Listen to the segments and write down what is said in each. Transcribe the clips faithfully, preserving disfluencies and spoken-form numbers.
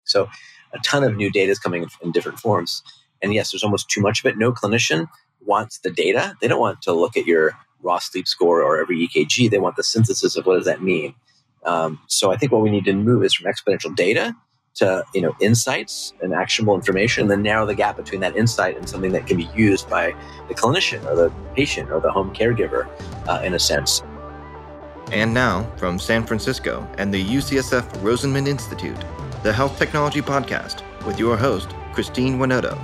So a ton of new data is coming in different forms. And yes, there's almost too much of it. No clinician wants the data. They don't want to look at your raw sleep score or every E K G. They want the synthesis of what does that mean. Um, so I think what we need to move is from exponential data to, you know, insights and actionable information, and then narrow the gap between that insight and something that can be used by the clinician or the patient or the home caregiver, uh, in a sense. And now, from San Francisco and the U C S F Rosenman Institute, the Health Technology Podcast with your host, Christine Winoto.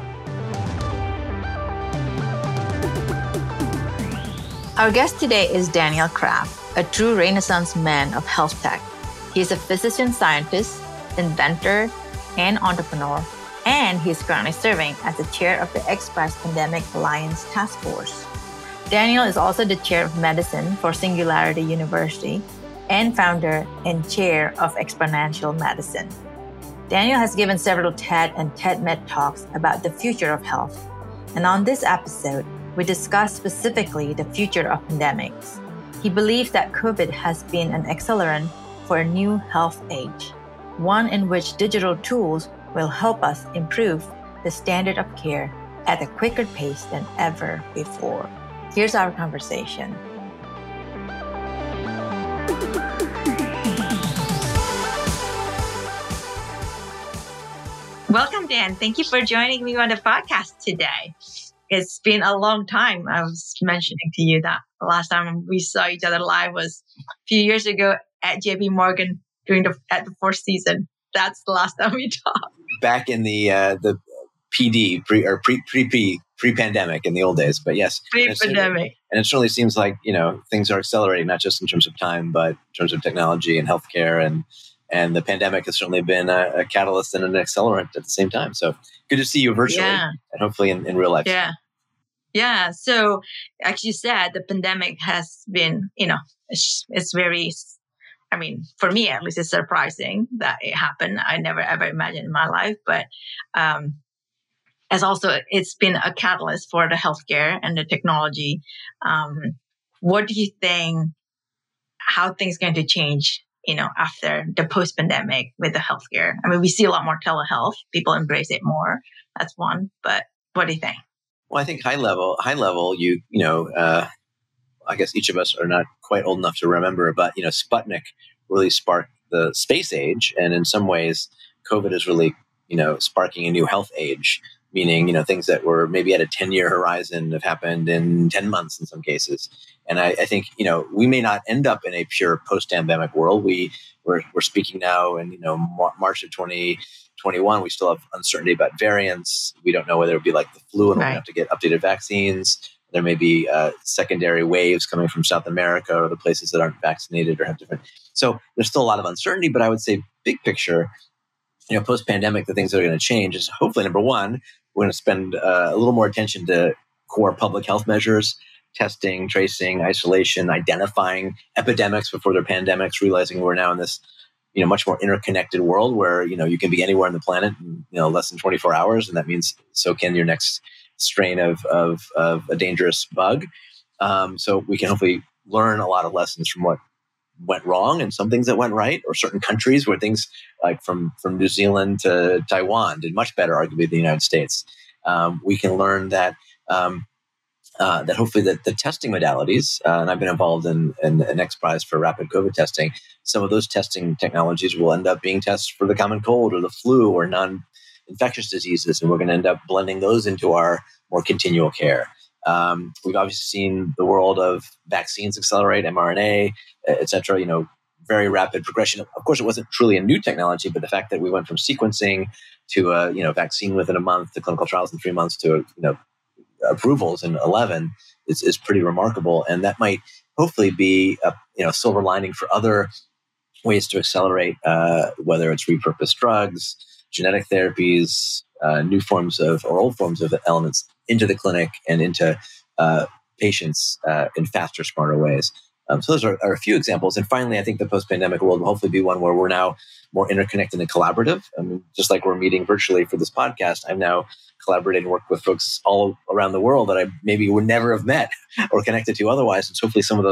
Our guest today is Daniel Kraft, a true Renaissance man of health tech. He is a physician scientist, inventor, and entrepreneur, and he is currently serving as the chair of the XPRIZE Pandemic Alliance Task Force. Daniel is also the chair of medicine for Singularity University and founder and chair of Exponential Medicine. Daniel has given several TED and TEDMed talks about the future of health. And on this episode, we discuss specifically the future of pandemics. He believes that COVID has been an accelerant for a new health age, one in which digital tools will help us improve the standard of care at a quicker pace than ever before. Here's our conversation. Welcome, Dan. Thank you for joining me on the podcast today. It's been a long time. I was mentioning to you that the last time we saw each other live was a few years ago at J P Morgan during the at the fourth season. That's the last time we talked. Back in the uh, the P D pre or pre pre pre pre pandemic in the old days, but yes, pre-pandemic. And it certainly seems like, you know, things are accelerating, not just in terms of time, but in terms of technology and healthcare, and and the pandemic has certainly been a, a catalyst and an accelerant at the same time. So good to see you virtually, yeah. and hopefully in, in real life. Yeah. Yeah. So, as you said, the pandemic has been, you know, it's, it's very, I mean, for me at least, it's surprising that it happened. I never ever imagined in my life, but um, as also, it's been a catalyst for the healthcare and the technology. Um, what do you think, how things are going to change, you know, after the post-pandemic with the healthcare? I mean, we see a lot more telehealth. People embrace it more. That's one. But what do you think? Well, I think high level, high level, you, you know, uh, I guess each of us are not quite old enough to remember, but, you know, Sputnik really sparked the space age. And in some ways, COVID is really, you know, sparking a new health age, meaning, you know, things that were maybe at a ten-year horizon have happened in ten months in some cases. And I, I think, you know, we may not end up in a pure post-pandemic world. We, we're, we're speaking now in, you know, March of twenty twenty-one, we still have uncertainty about variants. We don't know whether it'll be like the flu and right. we'll have to get updated vaccines. There may be uh, secondary waves coming from South America or the places that aren't vaccinated or have different. So there's still a lot of uncertainty, but I would say big picture, you know, post-pandemic, the things that are going to change is hopefully, number one, we're going to spend uh, a little more attention to core public health measures, testing, tracing, isolation, identifying epidemics before they're pandemics, realizing we're now in this, you know, much more interconnected world where, you know, you can be anywhere on the planet in, you know, less than twenty-four hours. And that means so can your next strain of, of, of a dangerous bug. Um, so we can hopefully learn a lot of lessons from what went wrong and some things that went right, or certain countries where things like from, from New Zealand to Taiwan did much better, arguably, than the United States. Um, we can learn that, um, Uh, that hopefully that the testing modalities, uh, and I've been involved in, in an XPRIZE for rapid COVID testing, some of those testing technologies will end up being tests for the common cold or the flu or non-infectious diseases, and we're going to end up blending those into our more continual care. Um, we've obviously seen the world of vaccines accelerate, mRNA, et cetera, you know, very rapid progression. Of course, it wasn't truly a new technology, but the fact that we went from sequencing to a, you know, vaccine within a month to clinical trials in three months to, you know, approvals in eleven is, is pretty remarkable. And that might hopefully be a, you know, silver lining for other ways to accelerate, uh, whether it's repurposed drugs, genetic therapies, uh, new forms of, or old forms of elements into the clinic and into uh, patients uh, in faster, smarter ways. Um, so those are, are a few examples. And finally, I think the post-pandemic world will hopefully be one where we're now more interconnected and collaborative. I mean, just like we're meeting virtually for this podcast, I'm now collaborating and work with folks all around the world that I maybe would never have met or connected to otherwise. And so hopefully some of those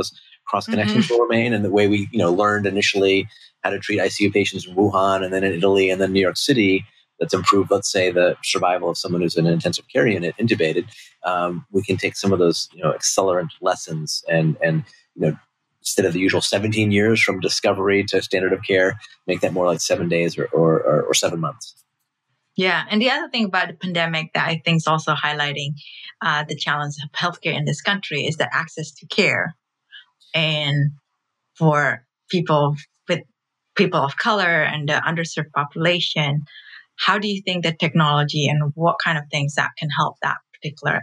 cross connections Mm-hmm. will remain, and the way we, you know, learned initially how to treat I C U patients in Wuhan and then in Italy and then New York City, that's improved, let's say, the survival of someone who's in an intensive care unit intubated. Um, we can take some of those, you know, accelerant lessons and, and, you know, instead of the usual seventeen years from discovery to standard of care, make that more like seven days or, or, or, or seven months. Yeah. And the other thing about the pandemic that I think is also highlighting uh, the challenge of healthcare in this country is the access to care. And for people with people of color and the underserved population, how do you think that technology and what kind of things that can help that particular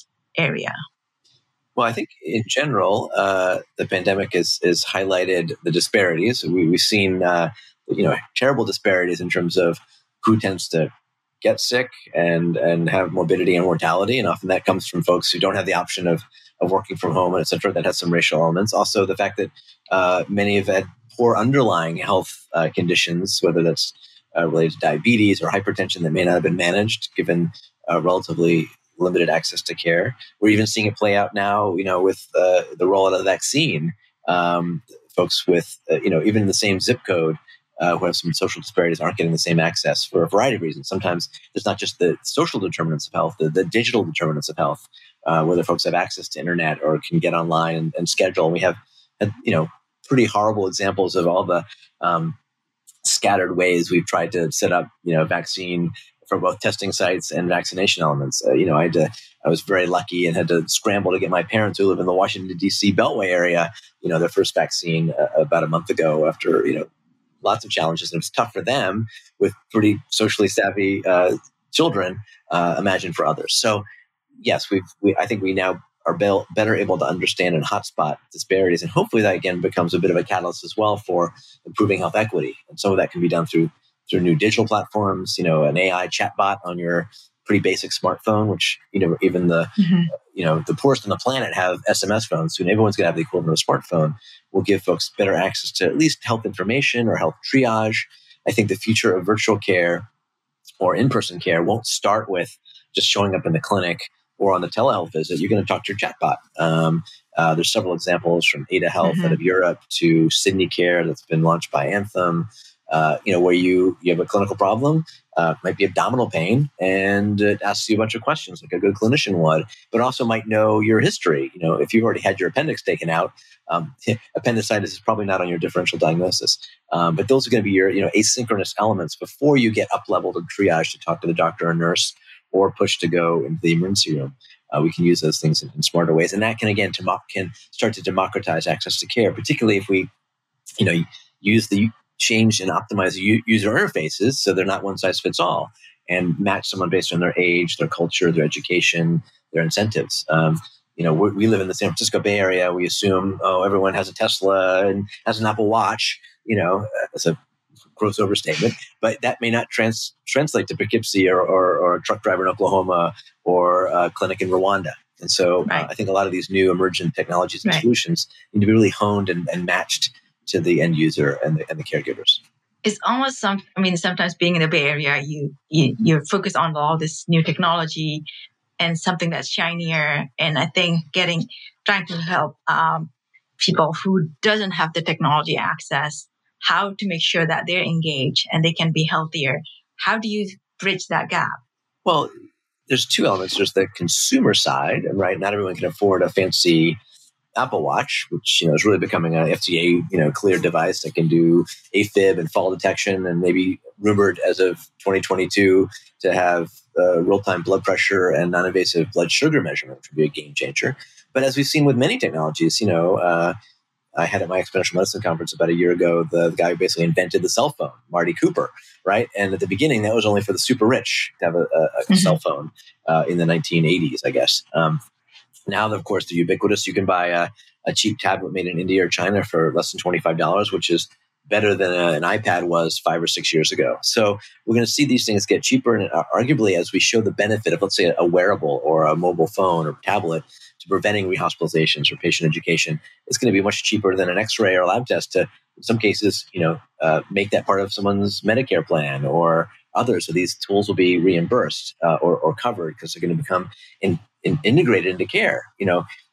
area? Well, I think in general, uh, the pandemic has, has highlighted the disparities. We, we've seen, uh, you know, terrible disparities in terms of who tends to get sick and, and have morbidity and mortality. And often that comes from folks who don't have the option of, of working from home, et cetera. That has some racial elements. Also, the fact that uh, many have had poor underlying health uh, conditions, whether that's uh, related to diabetes or hypertension that may not have been managed given uh, relatively limited access to care. We're even seeing it play out now, you know, with uh, the rollout of the vaccine. Um, folks with, uh, you know, even in the same zip code uh, who have some social disparities aren't getting the same access for a variety of reasons. Sometimes it's not just the social determinants of health, the, the digital determinants of health, uh, whether folks have access to internet or can get online and, and schedule. We have, you know, pretty horrible examples of all the um, scattered ways we've tried to set up, you know, vaccine for both testing sites and vaccination elements. Uh, you know, I had to, I was very lucky and had to scramble to get my parents who live in the Washington, D C Beltway area, you know, their first vaccine uh, about a month ago after, you know, lots of challenges. And it was tough for them with pretty socially savvy uh, children, uh, imagine for others. So yes, we've, we, I think we now are be- better able to understand and hotspot disparities. And hopefully that again becomes a bit of a catalyst as well for improving health equity. And some of that can be done through through new digital platforms, you know, an A I chatbot on your pretty basic smartphone, which, you know, even the, mm-hmm. you know, the poorest on the planet have S M S phones. Soon everyone's going to have the equivalent of a smartphone. Will give folks better access to at least health information or health triage. I think the future of virtual care or in-person care won't start with just showing up in the clinic or on the telehealth visit. You're going to talk to your chatbot. Um, uh, there's several examples from Ada Health mm-hmm. out of Europe to Sydney Care that's been launched by Anthem. Uh, you know, where you, you have a clinical problem, uh, might be abdominal pain, and it asks you a bunch of questions like a good clinician would, but also might know your history. You know, if you've already had your appendix taken out, um, appendicitis is probably not on your differential diagnosis. Um, but those are going to be your, you know, asynchronous elements before you get up-leveled and triage to talk to the doctor or nurse or push to go into the emergency room. Uh, we can use those things in, in smarter ways. And that can, again, to, can start to democratize access to care, particularly if we, you know, use the change and optimize u- user interfaces so they're not one size fits all and match someone based on their age, their culture, their education, their incentives. Um, you know, we live in the San Francisco Bay Area. We assume, oh, everyone has a Tesla and has an Apple Watch. You know, that's a gross overstatement, but that may not trans- translate to Poughkeepsie or, or, or a truck driver in Oklahoma or a clinic in Rwanda. And so right. uh, I think a lot of these new emergent technologies and right. solutions need to be really honed and, and matched to the end user and the, and the caregivers. It's almost some, I mean, sometimes being in the Bay Area, you, you, you're focused on all this new technology and something that's shinier. And I think getting, trying to help um, people who doesn't have the technology access, how to make sure that they're engaged and they can be healthier. How do you bridge that gap? Well, there's two elements. There's the consumer side, right? Not everyone can afford a fancy Apple Watch, which, you know, is really becoming an F D A, you know, cleared device that can do AFib and fall detection, and maybe rumored as of twenty twenty-two to have uh, real-time blood pressure and non-invasive blood sugar measurement, which would be a game changer. But as we've seen with many technologies, you know, uh, I had at my exponential medicine conference about a year ago, the, the guy who basically invented the cell phone, Marty Cooper, right? And at the beginning, that was only for the super rich to have a, a, a mm-hmm. cell phone uh, in the nineteen eighties, I guess. Um, Now, of course, they're ubiquitous. You can buy a, a cheap tablet made in India or China for less than twenty-five dollars, which is better than a, an iPad was five or six years ago. So we're going to see these things get cheaper. And uh, arguably, as we show the benefit of, let's say, a wearable or a mobile phone or tablet to preventing rehospitalizations or patient education, it's going to be much cheaper than an X-ray or lab test to, in some cases, you know, uh, make that part of someone's Medicare plan or others. So these tools will be reimbursed uh, or, or covered because they're going to become in, in, integrated into care. You know,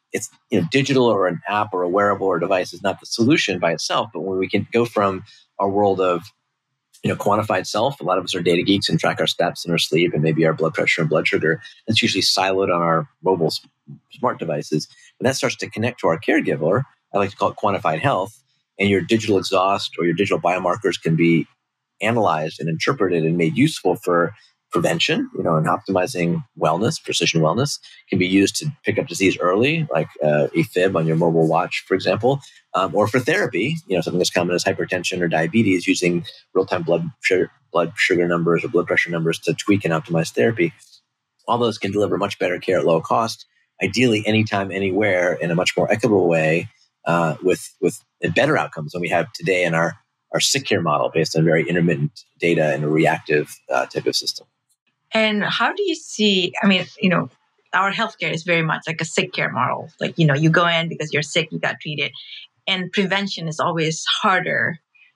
it's, you know, digital or an app or a wearable or device is not the solution by itself, but when we can go from our world of, you know, quantified self, a lot of us are data geeks and track our steps and our sleep and maybe our blood pressure and blood sugar. It's usually siloed on our mobile smart devices. When that starts to connect to our caregiver, I like to call it quantified health, and your digital exhaust or your digital biomarkers can be analyzed and interpreted and made useful for prevention, you know, and optimizing wellness, precision wellness, can be used to pick up disease early, like uh, AFib on your mobile watch, for example, um, or for therapy, you know, something as common as hypertension or diabetes, using real-time blood sugar, blood sugar numbers or blood pressure numbers to tweak and optimize therapy. All those can deliver much better care at low cost, ideally anytime, anywhere, in a much more equitable way, uh, with with better outcomes than we have today in our, our sick care model based on very intermittent data and a reactive uh, type of system. And how do you see, I mean, you know, our healthcare is very much like a sick care model. Like, you know, you go in because you're sick, you got treated. And prevention is always harder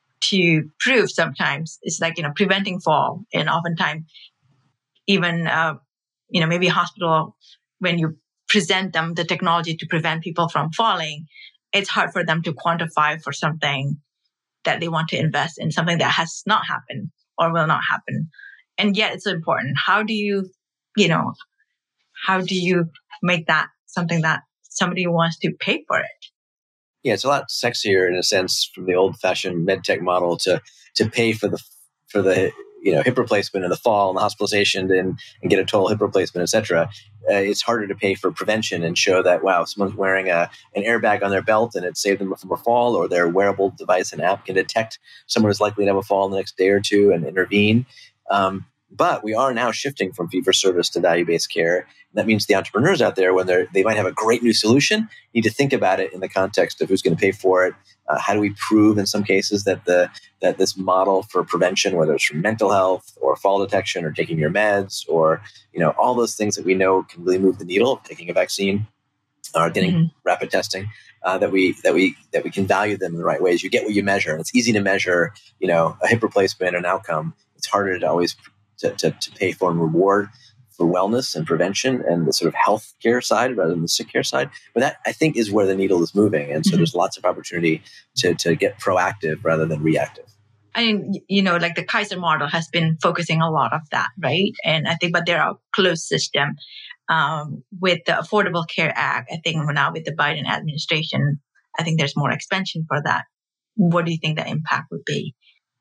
to prove sometimes. It's like, you know, preventing fall. And oftentimes, even, uh, you know, maybe a hospital, when you present them the technology to prevent people from falling, it's hard for them to quantify for something that they want to invest in, something that has not happened or will not happen. And yet it's important. How do you, you know, how do you make that something that somebody wants to pay for it? Yeah, it's a lot sexier in a sense from the old-fashioned medtech model to to pay for the for the you know hip replacement and the fall and the hospitalization and, and get a total hip replacement, et cetera. Uh, it's harder to pay for prevention and show that, wow, someone's wearing a an airbag on their belt and it saved them from a fall, or their wearable device and app can detect someone who's likely to have a fall in the next day or two and intervene. Um, but we are now shifting from fee-for-service to value-based care. And that means the entrepreneurs out there, when they they might have a great new solution, need to think about it in the context of who's going to pay for it. Uh, how do we prove, in some cases, that the that this model for prevention, whether it's for mental health or fall detection or taking your meds, or you know all those things that we know can really move the needle, taking a vaccine or getting mm-hmm. rapid testing, uh, that we that we that we can value them in the right ways. You get what you measure, and it's easy to measure. You know, a hip replacement, an outcome. It's harder to always to, to, to pay for and reward for wellness and prevention and the sort of health care side rather than the sick care side. But that, I think, is where the needle is moving. And so mm-hmm. there's lots of opportunity to, to get proactive rather than reactive. I mean, you know, like the Kaiser model has been focusing a lot of that, right? And I think, but they're a closed system. Um, with the Affordable Care Act, I think now with the Biden administration, I think there's more expansion for that. What do you think the impact would be?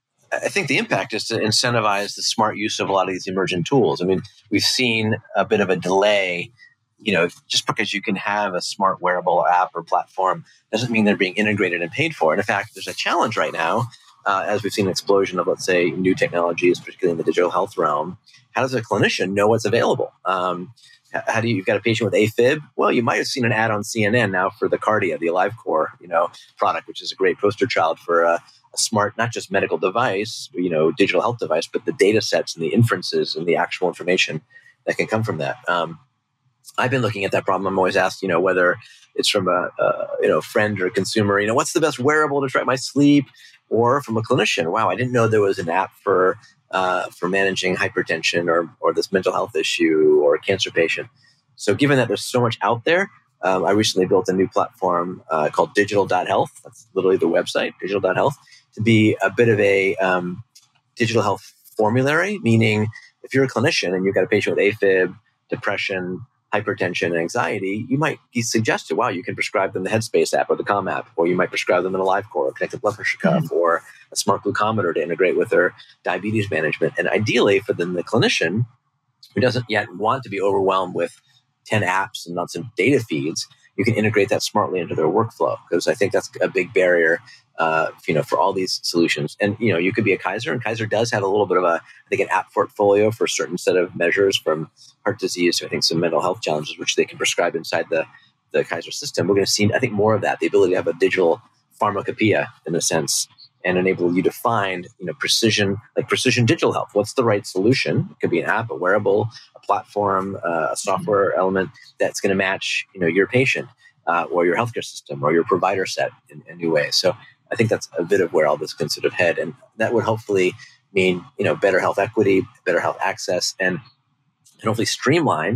I think the impact is to incentivize the smart use of a lot of these emergent tools. I mean, we've seen a bit of a delay, you know, just because you can have a smart wearable app or platform doesn't mean they're being integrated and paid for. And in fact, there's a challenge right now, uh, as we've seen an explosion of, let's say, new technologies, particularly in the digital health realm. How does a clinician know what's available? Um, how do you, you've got a patient with AFib? Well, you might have seen an ad on C N N now for the Cardia, the AliveCor, you know, product, which is a great poster child for uh, a smart, not just medical device, you know, digital health device, but the data sets and the inferences and the actual information that can come from that. Um, I've been looking at that problem. I'm always asked, you know, whether it's from a, a you know friend or a consumer, you know, what's the best wearable to track my sleep, or from a clinician. Wow, I didn't know there was an app for uh, for managing hypertension or or this mental health issue or a cancer patient. So, given that there's so much out there, um, I recently built a new platform uh, called digital dot health. That's literally the website, digital dot health. To be a bit of a um, digital health formulary, meaning if you're a clinician and you've got a patient with AFib, depression, hypertension, and anxiety, you might be suggested, wow, you can prescribe them the Headspace app or the Calm app, or you might prescribe them an AliveCor or connected blood pressure cuff, mm-hmm. or a smart glucometer to integrate with their diabetes management. And ideally for the, the clinician who doesn't yet want to be overwhelmed with ten apps and lots of data feeds, you can integrate that smartly into their workflow, because I think that's a big barrier, uh, you know, for all these solutions. And, you know, you could be a Kaiser, and Kaiser does have a little bit of a, I think, an app portfolio for a certain set of measures, from heart disease to, I think, some mental health challenges, which they can prescribe inside the, the Kaiser system. We're going to see, I think, more of that, the ability to have a digital pharmacopoeia, in a sense, and enable you to find, you know, precision, like precision digital health. What's the right solution? It could be an app, a wearable, a platform, uh, a software mm-hmm. element that's going to match, you know, your patient uh, or your healthcare system or your provider set in, in new ways. So I think that's a bit of where all this can sort of head, and that would hopefully mean, you know, better health equity, better health access, and and hopefully streamline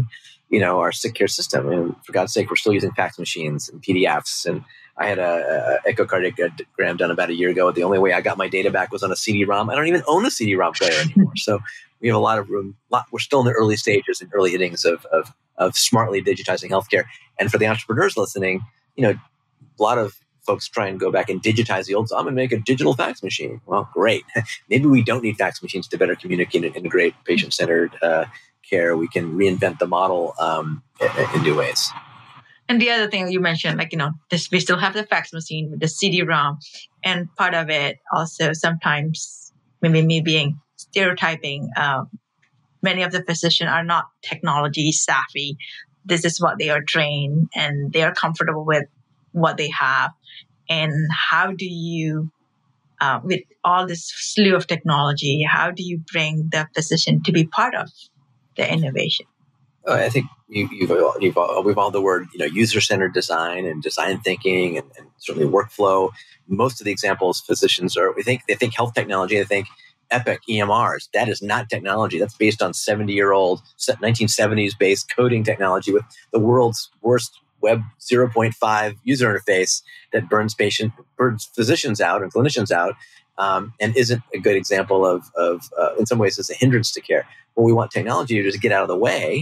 you know, our sick care system. And for God's sake, we're still using fax machines and P D Fs. And I had a, a echocardiogram done about a year ago. The only way I got my data back was on a C D ROM. I don't even own a C D ROM player anymore. So we have a lot of room. Lot, we're still in the early stages and early innings of, of of smartly digitizing healthcare. And for the entrepreneurs listening, you know, a lot of folks try and go back and digitize the old. So I'm going to make a digital fax machine. Well, great. Maybe we don't need fax machines to better communicate and integrate patient-centered uh, care. We can reinvent the model um, in, in new ways. And the other thing you mentioned, like, you know, this, we still have the fax machine with the C D ROM. And part of it also sometimes, maybe me being stereotyping, um, many of the physicians are not technology savvy. This is what they are trained and they are comfortable with what they have. And how do you, uh, with all this slew of technology, how do you bring the physician to be part of the innovation? Oh, I think you, you've, you've we've all the word, you know, user-centered design and design thinking and, and certainly workflow. Most of the examples physicians are, we think they think health technology, they think Epic E M Rs. That is not technology. That's based on seventy-year-old, nineteen seventies based coding technology with the world's worst Web zero point five user interface that burns patient, burns physicians out and clinicians out, um, and isn't a good example of, of uh, in some ways, is a hindrance to care. What we want technology to do is get out of the way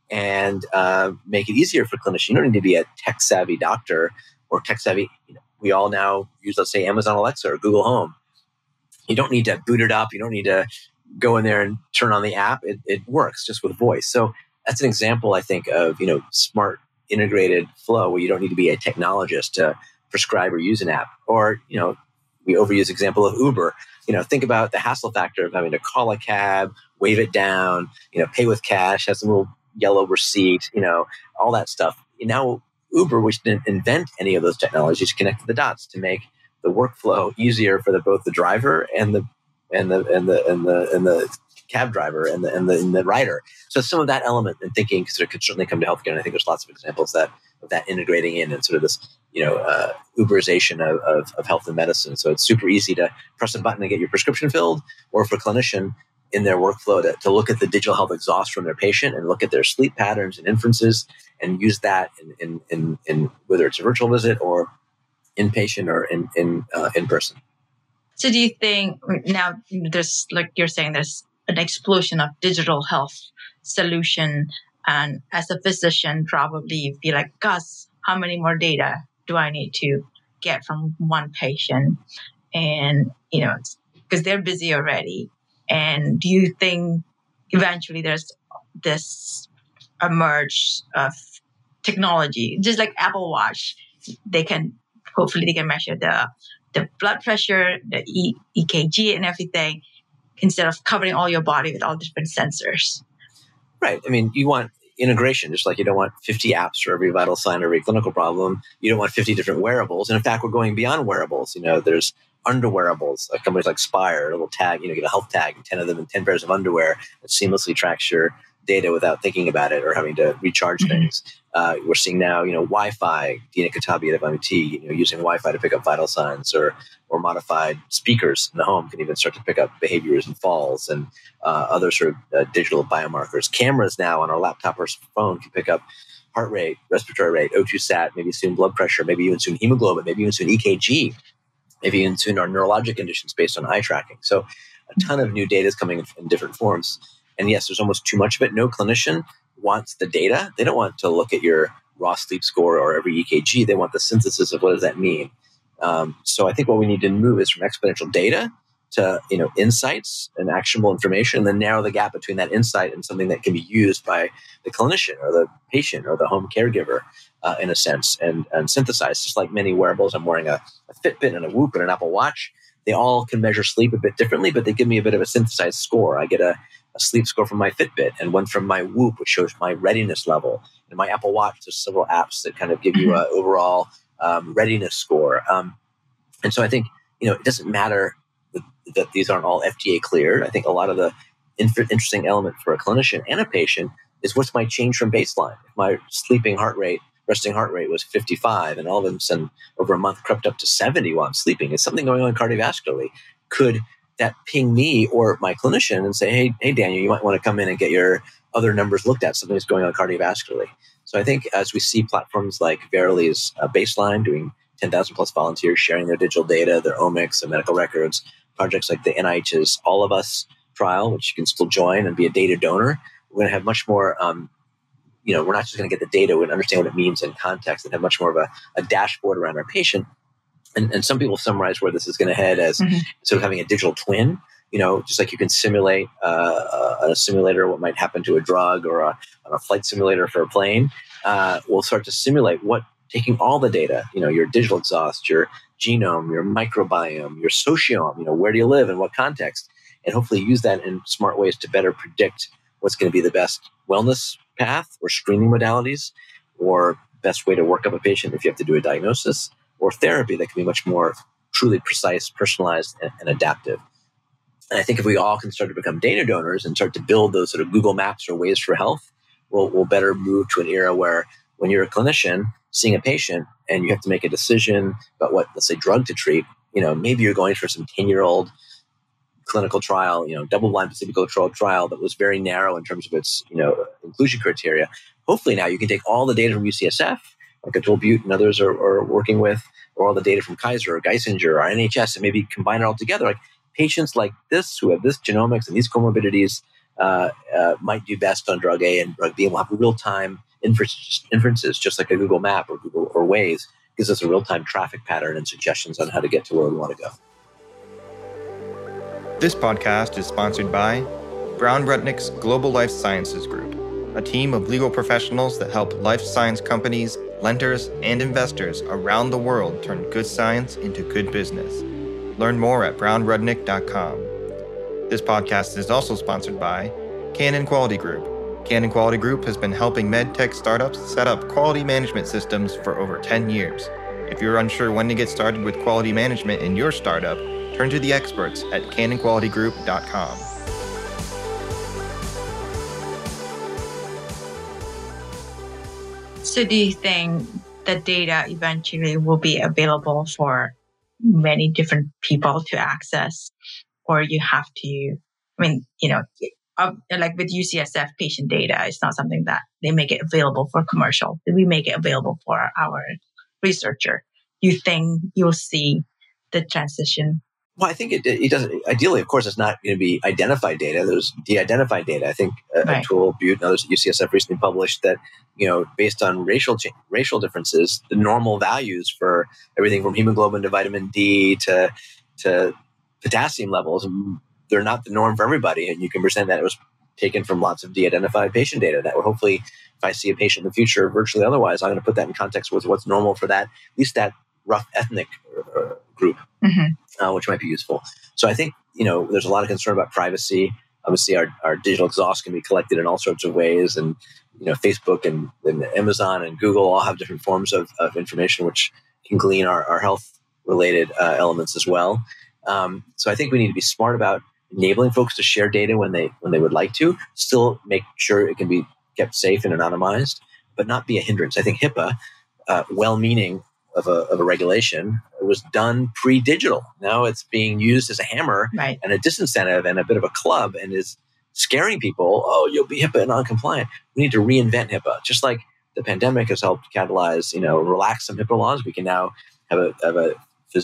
and uh, make it easier for clinicians. You don't need to be a tech-savvy doctor or tech-savvy. You know, we all now use, let's say, Amazon Alexa or Google Home. You don't need to boot it up. You don't need to go in there and turn on the app. It, it works just with voice. So that's an example, I think, of, you know, smart integrated flow where you don't need to be a technologist to prescribe or use an app. Or, you know, we overuse example of Uber. You know, think about the hassle factor of having to call a cab, wave it down, you know, pay with cash, have some little yellow receipt, you know, all that stuff. Now, Uber, which didn't invent any of those technologies, connected the dots to make the workflow easier for the, both the driver and the and the and the and the and the cab driver and the and the, and the rider. So some of that element in thinking sort of could certainly come to healthcare. And I think there's lots of examples that of that integrating in and sort of this, you know, uh, Uberization of, of, of health and medicine. So it's super easy to press a button and get your prescription filled, or for a clinician in their workflow to, to look at the digital health exhaust from their patient and look at their sleep patterns and inferences and use that in in, in, in whether it's a virtual visit or inpatient or in in uh, in person. So do you think now there's, like you're saying, there's an explosion of digital health solution, and as a physician, probably you'd be like, Gus, how many more data do I need to get from one patient? And, you know, because they're busy already. And do you think eventually there's this emerge of technology, just like Apple Watch, they can, hopefully they can measure the the blood pressure, the e- EKG and everything, instead of covering all your body with all different sensors. Right. I mean, you want integration, just like you don't want fifty apps for every vital sign or every clinical problem. You don't want fifty different wearables. And in fact, we're going beyond wearables. You know, there's underwearables, like companies like Spire, a little tag, you know, get a health tag, ten of them and ten pairs of underwear that seamlessly tracks your data without thinking about it or having to recharge mm-hmm. things. Uh, we're seeing now, you know, Wi-Fi, Dina Katabi at M I T, you know, using Wi-Fi to pick up vital signs, or or modified speakers in the home can even start to pick up behaviors and falls and uh, other sort of uh, digital biomarkers. Cameras now on our laptop or phone can pick up heart rate, respiratory rate, O two sat, maybe soon blood pressure, maybe even soon hemoglobin, maybe even soon E K G, maybe even soon our neurologic conditions based on eye tracking. So a ton of new data is coming in, in different forms. And yes, there's almost too much of it. No clinician wants the data. They don't want to look at your raw sleep score or every E K G. They want the synthesis of what does that mean. Um, so I think what we need to move is from exponential data to, you know, insights and actionable information, and then narrow the gap between that insight and something that can be used by the clinician or the patient or the home caregiver uh, in a sense, and, and synthesize. Just like many wearables, I'm wearing a, a Fitbit and a Whoop and an Apple Watch. They all can measure sleep a bit differently, but they give me a bit of a synthesized score. I get a, a sleep score from my Fitbit and one from my Whoop, which shows my readiness level. And my Apple Watch, there's several apps that kind of give you an overall um, readiness score. Um, and so I think, you know, it doesn't matter that, that these aren't all F D A cleared. I think a lot of the inf- interesting element for a clinician and a patient is what's my change from baseline. If my sleeping heart rate, resting heart rate was fifty-five and all of a sudden over a month crept up to seventy while I'm sleeping, is something going on cardiovascularly? Could that ping me or my clinician and say, hey, hey, Daniel, you might want to come in and get your other numbers looked at. Something's going on cardiovascularly. So I think as we see platforms like Verily's uh, Baseline doing ten thousand plus volunteers sharing their digital data, their omics, and medical records, projects like the N I H's All of Us trial, which you can still join and be a data donor, we're going to have much more, um, you know, we're not just going to get the data, we're going to understand what it means in context and have much more of a, a dashboard around our patient. And, and some people summarize where this is going to head as mm-hmm. sort of having a digital twin, you know, just like you can simulate uh, a simulator what might happen to a drug or a, a flight simulator for a plane. Uh, we'll start to simulate what, taking all the data, you know, your digital exhaust, your genome, your microbiome, your sociome, you know, where do you live and what context, and hopefully use that in smart ways to better predict what's going to be the best wellness path or screening modalities or best way to work up a patient if you have to do a diagnosis, or therapy that can be much more truly precise, personalized, and, and adaptive. And I think if we all can start to become data donors and start to build those sort of Google Maps or Ways for Health, we'll, we'll better move to an era where when you're a clinician seeing a patient and you have to make a decision about what, let's say, drug to treat, you know, maybe you're going for some ten-year-old clinical trial, you know, double-blind placebo-controlled trial that was very narrow in terms of its, you know, inclusion criteria. Hopefully now you can take all the data from U C S F, like Atul Butte and others are, are working with, or all the data from Kaiser or Geisinger or N H S, and maybe combine it all together. Like patients like this who have this genomics and these comorbidities uh, uh, might do best on drug A and drug B, and we'll have real-time infer- inferences, just like a Google Map or Google or Waze gives us a real-time traffic pattern and suggestions on how to get to where we want to go. This podcast is sponsored by Brown Rudnick's Global Life Sciences Group, a team of legal professionals that help life science companies, lenders, and investors around the world turn good science into good business. Learn more at brown rudnick dot com. This podcast is also sponsored by Canon Quality Group. Canon Quality Group has been helping medtech startups set up quality management systems for over ten years. If you're unsure when to get started with quality management in your startup, turn to the experts at canon quality group dot com. So do you think the data eventually will be available for many different people to access? Or you have to, I mean, you know, uh, like with U C S F patient data, it's not something that they make it available for commercial. We make it available for our researcher. You think you'll see the transition? Well, I think it, it doesn't. Ideally, of course, it's not going to be identified data. There's de-identified data. I think uh, right. Atul Butte and others at U C S F recently published that, you know, based on racial cha- racial differences, the normal values for everything from hemoglobin to vitamin D to to potassium levels, they're not the norm for everybody. And you can present that it was taken from lots of de-identified patient data. That would hopefully, if I see a patient in the future, virtually otherwise, I'm going to put that in context with what's normal for that, at least that rough ethnic uh, group. Mm-hmm. Uh, which might be useful. So I think, you know, there's a lot of concern about privacy. Obviously, our, our digital exhaust can be collected in all sorts of ways. And, you know, Facebook and, and Amazon and Google all have different forms of, of information, which can glean our, our health-related uh, elements as well. Um, so I think we need to be smart about enabling folks to share data when they when they would like to, still make sure it can be kept safe and anonymized, but not be a hindrance. I think HIPAA, uh, well-meaning, Of a, of a regulation, it was done pre-digital. Now it's being used as a hammer right. and a disincentive and a bit of a club and is scaring people. Oh, you'll be HIPAA non-compliant. We need to reinvent HIPAA. Just like the pandemic has helped catalyze, you know, relax some HIPAA laws. We can now have a, have a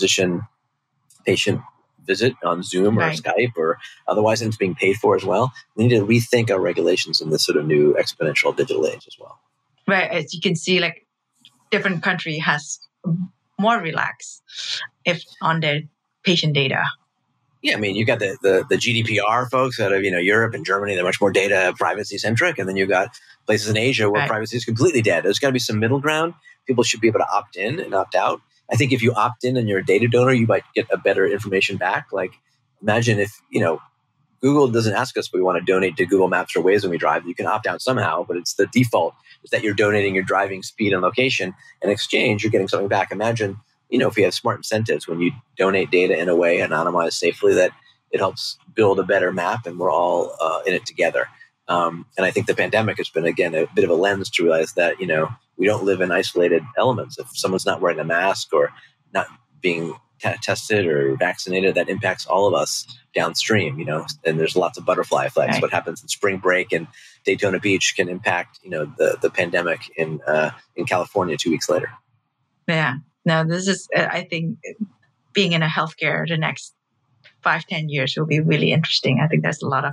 physician-patient visit on Zoom or right. Skype or otherwise, and it's being paid for as well. We need to rethink our regulations in this sort of new exponential digital age as well. Right. As you can see, like different country has more relaxed if on their patient data. Yeah, I mean, you got the, the the G D P R folks out of, you know, Europe and Germany. They're much more data privacy centric, and then you got places in Asia where right. privacy is completely dead. There's got to be some middle ground. People should be able to opt in and opt out. I think if you opt in and you're a data donor, you might get a better information back. Like, imagine if, you know, Google doesn't ask us if we want to donate to Google Maps or Waze when we drive. You can opt out somehow, but it's the default is that you're donating your driving speed and location. In exchange, you're getting something back. Imagine, you know, if we have smart incentives when you donate data in a way anonymized safely that it helps build a better map and we're all uh, in it together. Um, and I think the pandemic has been, again, a bit of a lens to realize that, you know, we don't live in isolated elements. If someone's not wearing a mask or not being t- tested or vaccinated, that impacts all of us downstream, you know, and there's lots of butterfly effects. Right. What happens in spring break in Daytona Beach can impact, you know, the, the pandemic in, uh, in California two weeks later. Yeah. No, this is, I think being in a healthcare the next five, ten years will be really interesting. I think there's a lot of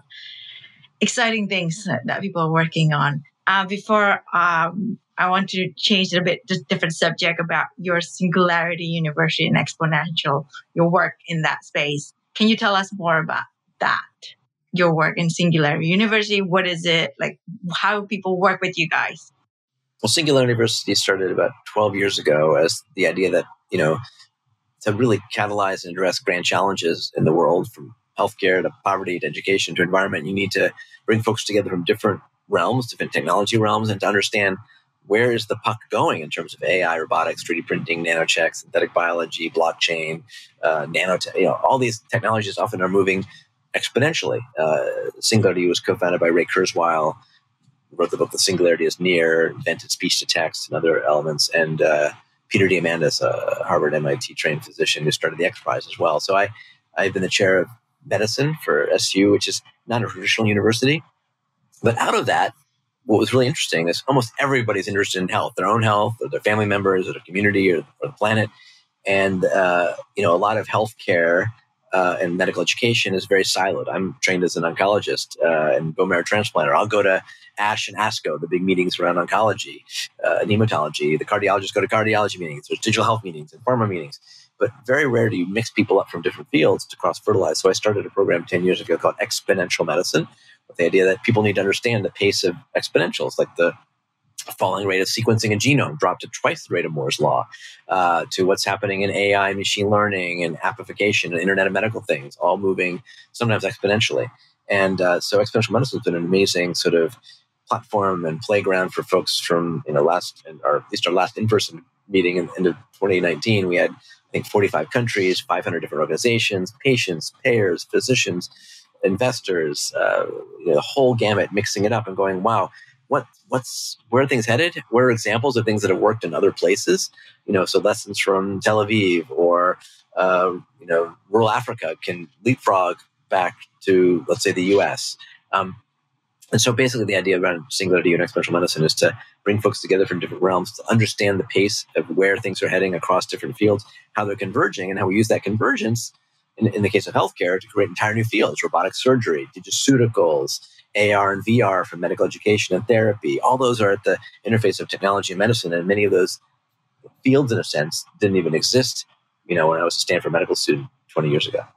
exciting things that, that people are working on. Uh, before um, I want to change it a bit, just different subject about your Singularity University and Exponential, your work in that space. Can you tell us more about that? Your work in Singularity University, what is it? Like, how people work with you guys? Well, Singularity University started about twelve years ago as the idea that, you know, to really catalyze and address grand challenges in the world, from healthcare to poverty to education to environment, you need to bring folks together from different realms, different technology realms, and to understand where is the puck going in terms of A I, robotics, three D printing, nanochecks, synthetic biology, blockchain, uh, nanotech. You know, all these technologies often are moving exponentially. Uh, Singularity was co-founded by Ray Kurzweil, who wrote the book The Singularity is Near, invented speech to text and other elements, and uh, Peter Diamandis, a Harvard M I T trained physician who started the X Prize as well. So I, I've been the chair of medicine for S U, which is not a traditional university. But out of that, what was really interesting is almost everybody's interested in health, their own health, or their family members, or their community, or, or the planet. And, uh, you know, a lot of healthcare uh, and medical education is very siloed. I'm trained as an oncologist uh, and bone marrow transplanter. I'll go to ASH and ASCO, the big meetings around oncology, uh, and hematology. The cardiologists go to cardiology meetings. There's digital health meetings and pharma meetings. But very rare do you mix people up from different fields to cross-fertilize. So I started a program ten years ago called Exponential Medicine, with the idea that people need to understand the pace of exponentials, like the falling rate of sequencing a genome dropped to twice the rate of Moore's law, uh, to what's happening in A I, machine learning, and application, and Internet of Medical Things, all moving sometimes exponentially. And uh, so Exponential Medicine has been an amazing sort of platform and playground for folks from, you know, last, or at least our last in-person meeting in, in twenty nineteen. We had, I think, forty-five countries, five hundred different organizations, patients, payers, physicians, investors, uh, you know, the whole gamut, mixing it up and going, wow, what, what's, where are things headed? Where are examples of things that have worked in other places? You know, so lessons from Tel Aviv or, uh, you know, rural Africa can leapfrog back to, let's say, the U S. Um, and so basically the idea around Singularity and Exponential Medicine is to bring folks together from different realms to understand the pace of where things are heading across different fields, how they're converging, and how we use that convergence in, in the case of healthcare to create entire new fields: robotic surgery, digiceuticals, A R and V R for medical education and therapy. All those are at the interface of technology and medicine, and many of those fields, in a sense, didn't even exist, you know, when I was a Stanford medical student twenty years ago.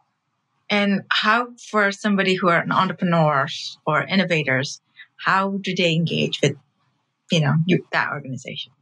And how, for somebody who are entrepreneurs or innovators, how do they engage with, you know, you, that organization?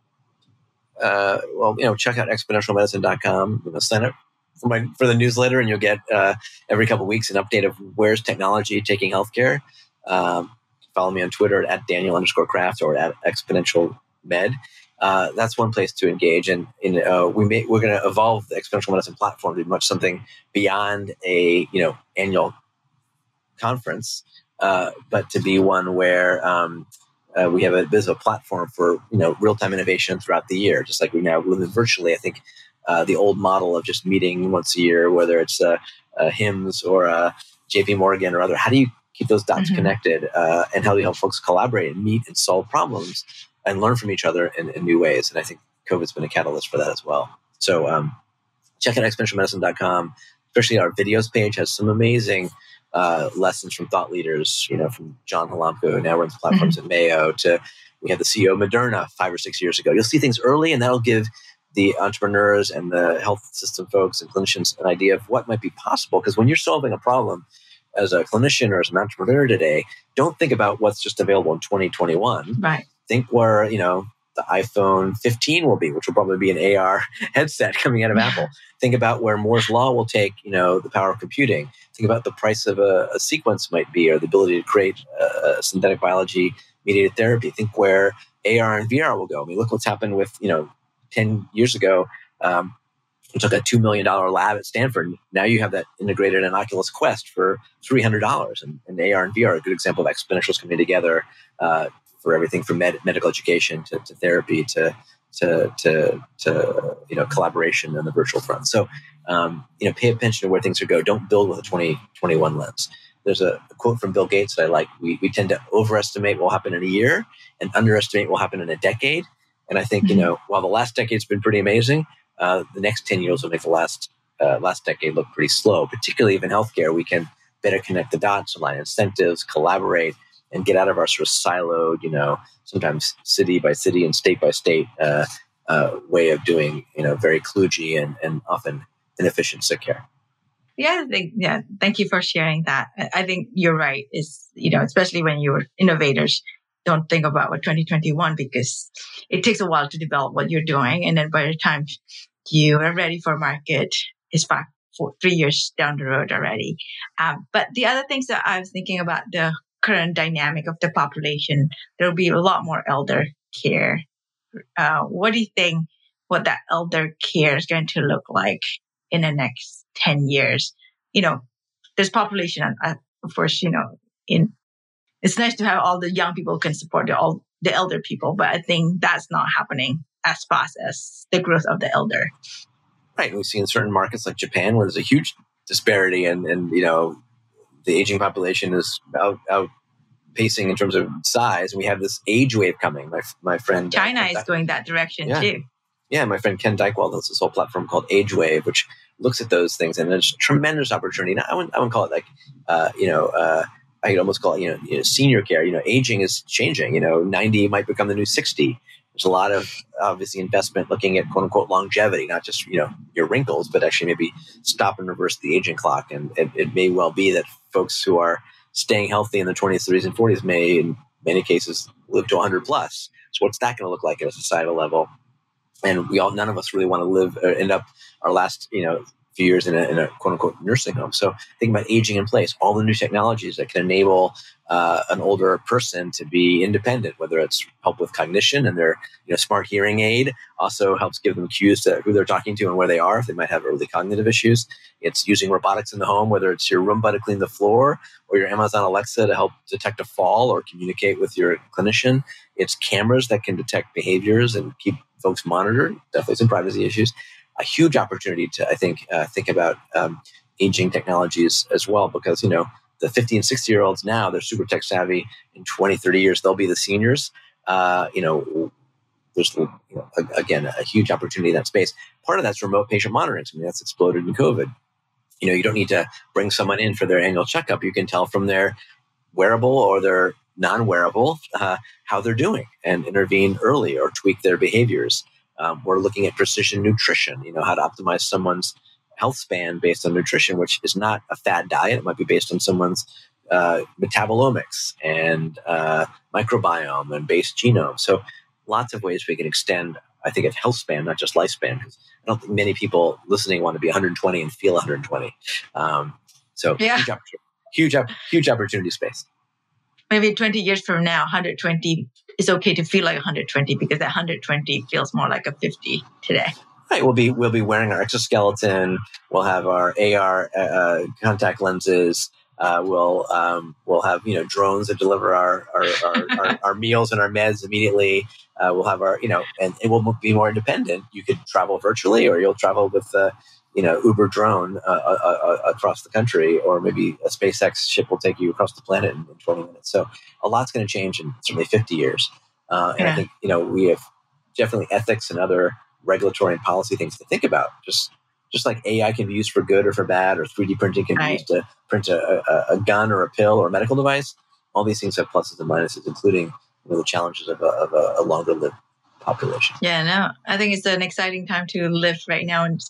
Uh, well, you know, check out exponential medicine dot com. You know, sign up for my for the newsletter, and you'll get uh, every couple of weeks an update of where's technology taking healthcare. Um, follow me on Twitter at Daniel underscore Kraft or at Exponential Med. Uh, that's one place to engage, and in, uh, we may, we're going to evolve the Exponential Medicine platform to be much something beyond a you know annual conference, uh, but to be one where um, uh, we have a bit of a platform for you know real time innovation throughout the year, just like we now live virtually. I think uh, the old model of just meeting once a year, whether it's uh, uh, H I M S or uh, J P Morgan or other, how do you keep those dots mm-hmm. connected, uh, and how do you help folks collaborate and meet and solve problems and learn from each other in, in new ways? And I think COVID's been a catalyst for that as well. So um, check out exponential medicine dot com. Especially our videos page has some amazing uh, lessons from thought leaders, you know, from John Halamka, who now runs platforms mm-hmm. at Mayo, to we had the C E O of Moderna five or six years ago. You'll see things early, and that'll give the entrepreneurs and the health system folks and clinicians an idea of what might be possible. Because when you're solving a problem as a clinician or as an entrepreneur today, don't think about what's just available in twenty twenty-one. Right. Think where, you know, the iPhone fifteen will be, which will probably be an A R headset coming out of Apple. Think about where Moore's law will take, you know, the power of computing. Think about the price of a, a sequence might be, or the ability to create a synthetic biology mediated therapy. Think where A R and V R will go. I mean, look what's happened with, you know, ten years ago. Um, we took a two million dollars lab at Stanford. Now you have that integrated in Oculus Quest for three hundred dollars. And, and A R and V R are a good example of exponentials coming together uh, for everything from med- medical education to, to therapy to to to to you know collaboration in the virtual front. So um, you know, pay attention to where things are going. Don't build with a twenty twenty-one lens. There's a, a quote from Bill Gates that I like. We we tend to overestimate what will happen in a year and underestimate what will happen in a decade. And I think mm-hmm. you know, while the last decade's been pretty amazing, uh, the next ten years will make the last uh, last decade look pretty slow. Particularly even healthcare, we can better connect the dots, align incentives, collaborate, and get out of our sort of siloed, you know, sometimes city by city and state by state uh, uh, way of doing, you know, very kludgy and, and often inefficient sick care. Yeah, I think, yeah. Thank you for sharing that. I think you're right. Is you know, especially when you're innovators, don't think about what twenty twenty-one because it takes a while to develop what you're doing, and then by the time you are ready for market, it's back for three years down the road already. Um, but the other things that I was thinking about the current dynamic of the population, there will be a lot more elder care. Uh, what do you think? What that elder care is going to look like in the next ten years? You know, there's population, uh, of course, you know, in, it's nice to have all the young people can support the, all the elder people, but I think that's not happening as fast as the growth of the elder. Right. We see in certain markets like Japan where there's a huge disparity and, and you know, the aging population is out, outpacing in terms of size. And we have this age wave coming. My my friend China uh, is going that direction yeah. too. Yeah, my friend Ken Dykewald has this whole platform called Age Wave, which looks at those things, and there's tremendous opportunity. Now, I wouldn't, I wouldn't call it like, uh, you know, uh, I could almost call it, you know, you know, senior care. You know, aging is changing. You know, ninety might become the new sixty. There's a lot of obviously investment looking at quote unquote longevity, not just you know your wrinkles, but actually maybe stop and reverse the aging clock. And it, it may well be that folks who are staying healthy in their twenties, thirties, and forties may, in many cases, live to one hundred plus. So what's that going to look like at a societal level? And we all, none of us really want to live or end up our last, you know, few years in a, in a quote unquote nursing home. So think about aging in place, all the new technologies that can enable uh, an older person to be independent, whether it's help with cognition and their, you know, smart hearing aid also helps give them cues to who they're talking to and where they are if they might have early cognitive issues. It's using robotics in the home, whether it's your Roomba to clean the floor or your Amazon Alexa to help detect a fall or communicate with your clinician. It's cameras that can detect behaviors and keep folks monitored. Definitely some privacy issues. A huge opportunity to, I think, uh, think about um, aging technologies as well, because, you know, the fifty and sixty year olds now, they're super tech savvy. In twenty, thirty years, they'll be the seniors. Uh, you know, there's, you know, again, a huge opportunity in that space. Part of that's remote patient monitoring. I mean, that's exploded in COVID. You know, you don't need to bring someone in for their annual checkup. You can tell from their wearable or their non-wearable uh, how they're doing and intervene early or tweak their behaviors. Um, we're looking at precision nutrition, you know, how to optimize someone's health span based on nutrition, which is not a fad diet. It might be based on someone's uh, metabolomics and uh, microbiome and base genome. So lots of ways we can extend, I think, a health span, not just lifespan, because I don't think many people listening want to be one hundred twenty and feel one hundred twenty. Um, so yeah. huge, opportunity, huge, huge opportunity space. Maybe twenty years from now, one hundred twenty is okay to feel like one hundred twenty because that one hundred twenty feels more like a fifty today. Right. We'll be we'll be wearing our exoskeleton. We'll have our A R uh, contact lenses. Uh, we'll um, we'll have you know drones that deliver our our, our, our, our meals and our meds immediately. Uh, we'll have our you know, and it will be more independent. You could travel virtually, or you'll travel with uh, you know Uber drone uh, uh, uh, across the country, or maybe a SpaceX ship will take you across the planet in, in twenty minutes. So a lot's going to change in certainly fifty years. Uh, and yeah. I think you know we have definitely ethics and other regulatory and policy things to think about. Just just like A I can be used for good or for bad, or three D printing can be right. used to print a, a, a gun or a pill or a medical device. All these things have pluses and minuses, including you know, the challenges of a, of a, a longer lived population. Yeah, no, I think it's an exciting time to live right now, and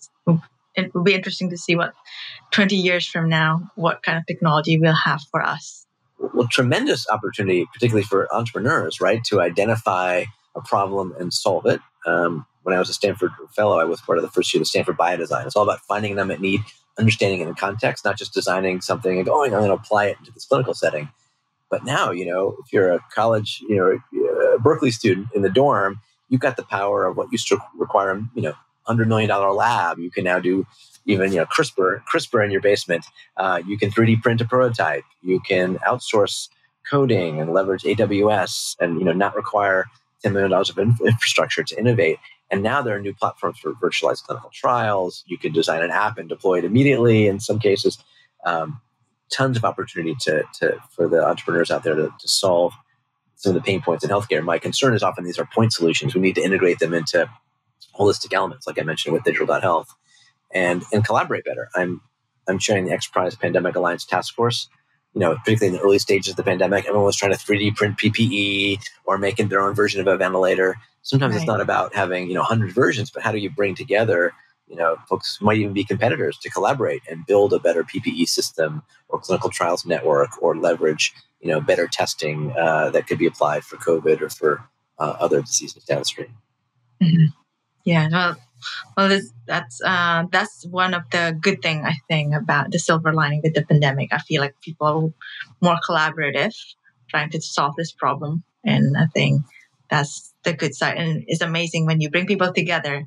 it will be interesting to see what twenty years from now, what kind of technology we'll have for us. Well, tremendous opportunity, particularly for entrepreneurs, right, to identify a problem and solve it. Um, when I was a Stanford fellow, I was part of the first year of Stanford Biodesign. It's all about finding an unmet need, understanding it in context, not just designing something and going, I'm going to apply it into this clinical setting. But now, you know, if you're a college, you know, a Berkeley student in the dorm, you've got the power of what used to require, you know, one hundred million dollars lab. You can now do even, you know, CRISPR, CRISPR in your basement. Uh, you can three D print a prototype. You can outsource coding and leverage A W S and, you know, not require ten million dollars of in- infrastructure to innovate. And now there are new platforms for virtualized clinical trials. You can design an app and deploy it immediately in some cases. Um, tons of opportunity to, to for the entrepreneurs out there to, to solve some of the pain points in healthcare. My concern is often these are point solutions. We need to integrate them into holistic elements, like I mentioned with digital dot health, and and collaborate better. I'm I'm chairing the XPRIZE Pandemic Alliance Task Force. You know, particularly in the early stages of the pandemic, everyone was trying to three D print P P E or making their own version of a ventilator. Sometimes right. It's not about having, you know, one hundred versions, but how do you bring together, you know, folks who might even be competitors to collaborate and build a better P P E system or clinical trials network or leverage, you know, better testing uh, that could be applied for COVID or for uh, other diseases downstream. Mm-hmm. Yeah, well, well, this, that's uh, that's one of the good thing I think about the silver lining with the pandemic. I feel like people are more collaborative, trying to solve this problem, and I think that's the good side. And it's amazing when you bring people together.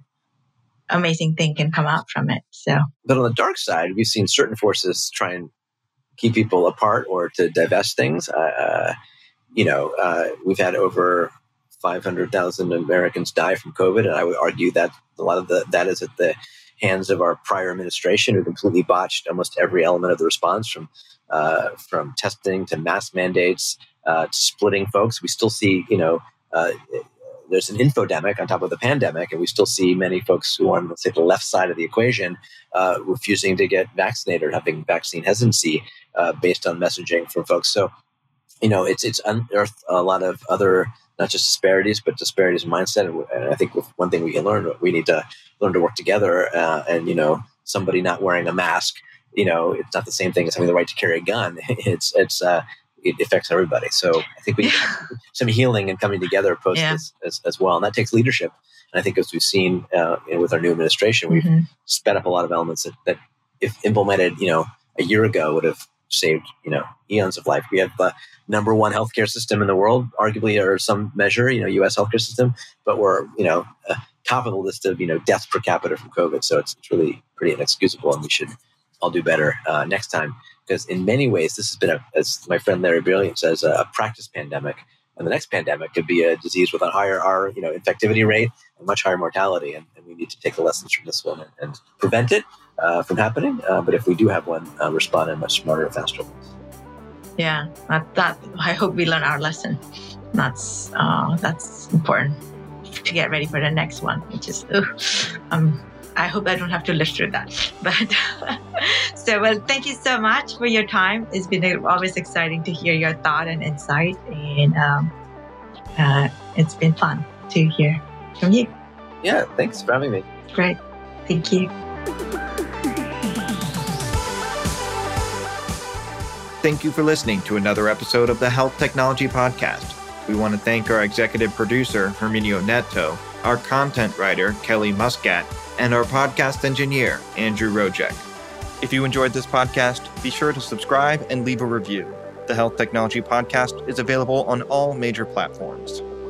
Amazing thing can come out from it. So, but on the dark side, we've seen certain forces try and keep people apart or to divest things. Uh, you know, uh, we've had over five hundred thousand Americans die from COVID. And I would argue that a lot of the, that is at the hands of our prior administration, who completely botched almost every element of the response, from uh, from testing to mask mandates uh, to splitting folks. We still see, you know, uh, there's an infodemic on top of the pandemic, and we still see many folks who are on, let's say, the left side of the equation uh, refusing to get vaccinated or having vaccine hesitancy uh, based on messaging from folks. So, you know, it's it's unearthed a lot of other, not just disparities, but disparities in mindset. And I think one thing we can learn, we need to learn to work together. Uh, and, you know, somebody not wearing a mask, you know, it's not the same thing as having the right to carry a gun. It's, it's, uh, it affects everybody. So I think we have some healing and coming together post yeah. this as, as well. And that takes leadership. And I think as we've seen uh, you know, with our new administration, we've mm-hmm. sped up a lot of elements that, that if implemented, you know, a year ago would have saved, you know, eons of life. We have the number one healthcare system in the world, arguably, or some measure, you know, U S healthcare system, but we're, you know, uh, top of the list of, you know, deaths per capita from COVID. So it's, it's really pretty inexcusable, and we should all do better uh, next time. Because in many ways, this has been, a, as my friend Larry Brilliant says, a practice pandemic. And the next pandemic could be a disease with a higher, our, you know, infectivity rate and much higher mortality. And, and we need to take the lessons from this one and, and prevent it uh, from happening. Uh, but if we do have one, uh, respond in much smarter and faster ways. Yeah, that, that I hope we learn our lesson. That's uh, that's important to get ready for the next one. Which is, ugh, um. I hope I don't have to live through that. But so, well, thank you so much for your time. It's been always exciting to hear your thought and insight. And um, uh, it's been fun to hear from you. Yeah, thanks for having me. Great. Thank you. Thank you for listening to another episode of the Health Technology Podcast. We want to thank our executive producer, Herminio Neto, our content writer, Kelly Muscat, and our podcast engineer, Andrew Rojek. If you enjoyed this podcast, be sure to subscribe and leave a review. The Health Technology Podcast is available on all major platforms.